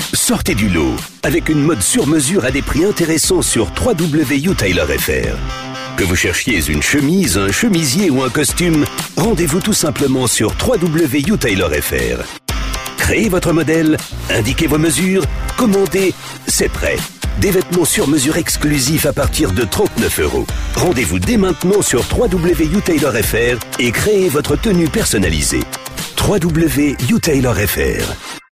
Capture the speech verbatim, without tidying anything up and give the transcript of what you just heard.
Sortez du lot avec une mode sur mesure à des prix intéressants sur w w w point you tailor point f r. Que vous cherchiez une chemise, un chemisier ou un costume, rendez-vous tout simplement sur w w w point you tailor point f r. Créez votre modèle, indiquez vos mesures, commandez, c'est prêt. Des vêtements sur mesure exclusifs à partir de trente-neuf euros. Rendez-vous dès maintenant sur w w w point you tailor point f r et créez votre tenue personnalisée. w w w point you tailor point f r